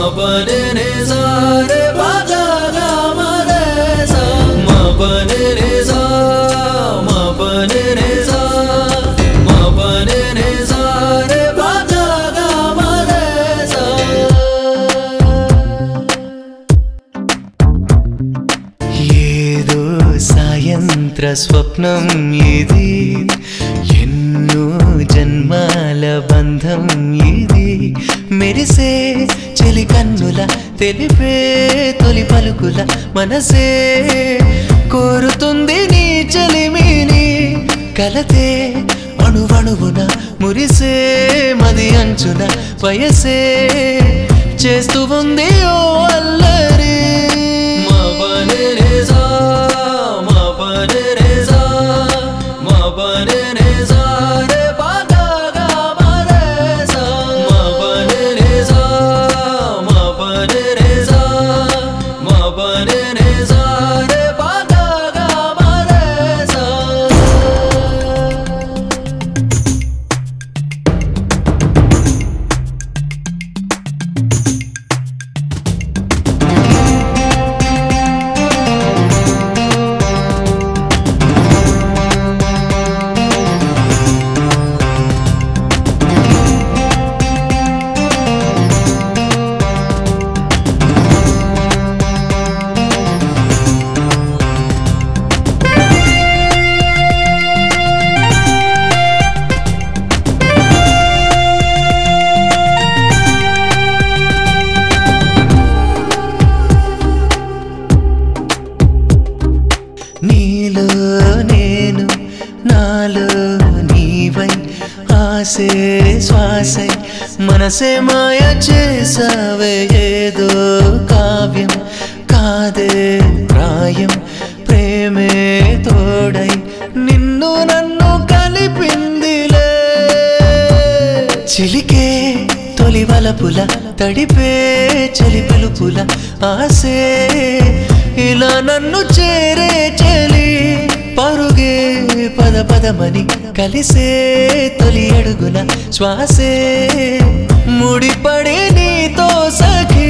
పని ని సా రే ప గ గ మ రే సా మ పని ని సా మ పని ని సా మ పని ని సా రే ప గ గ మ రే సా ఏదో సాయంత్ర స్వప్నం ఇది ఎన్నో జన్మాల బంధం ఇది మెరిసే చెలి కన్నుల తెలిపే తొలి పలుకుల మనసే కోరుతుంది నీ చెలిమిని కలతే అణువణువున మురిసే మది అంచున వయసే చేస్తూ ఉంది ఓ అల్లరి నీలో నేను నాలో నీవై ఆసే శ్వాసై మనసే మాయ చేసావే ఏదో కావ్యం కాదే ప్రాయం ప్రేమే తోడై నిన్ను నన్ను కలిపిందిలే చిలికే తొలి వలపుల తడిపే చలి పిలుపుల ఆసే ఇలా నన్ను చేరే చెలి పరుగే పద పదమని కలిసే తొలి అడుగున శ్వాసే ముడిపడి నీతో సఖీ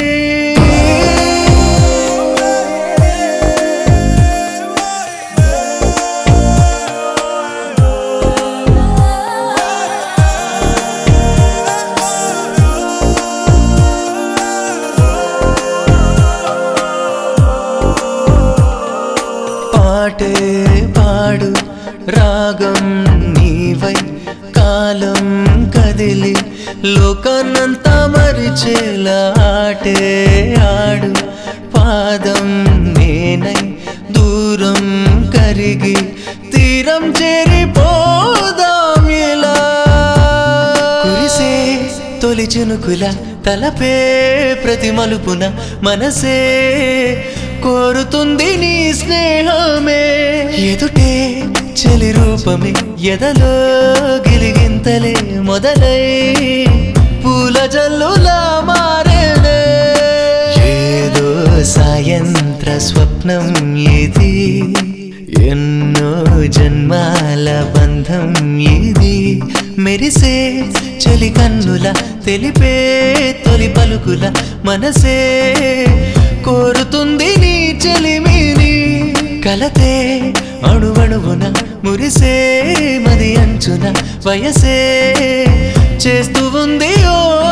పాటే పాడు రాగం నీవై కాలం కదిలి లోకాన్నంతా మరిచేలా ఆటే ఆడు పాదం నేనై దూరం కరిగి తీరం చేరిపోదాం ఇలా కురిసే తొలి చినుకుల తలపే ప్రతి మలుపున మనసే కోరుతుంది నీ స్నేహమే ఎదుటే చెలి రూపమే ఎదలో గిలిగింతలే మొదలై పూల జల్లులా మారేనే ఏదో సాయంత్ర స్వప్నం ఇది ఎన్నో జన్మాల బంధం ఇది మెరిసే చెలి కన్నుల తెలిపే తొలి పలుకుల మనసే కోరుతుంది నీ చెలిమిని కలతే అణువణువున మురిసే మది అంచున వయసే చేస్తూ ఉంది ఓ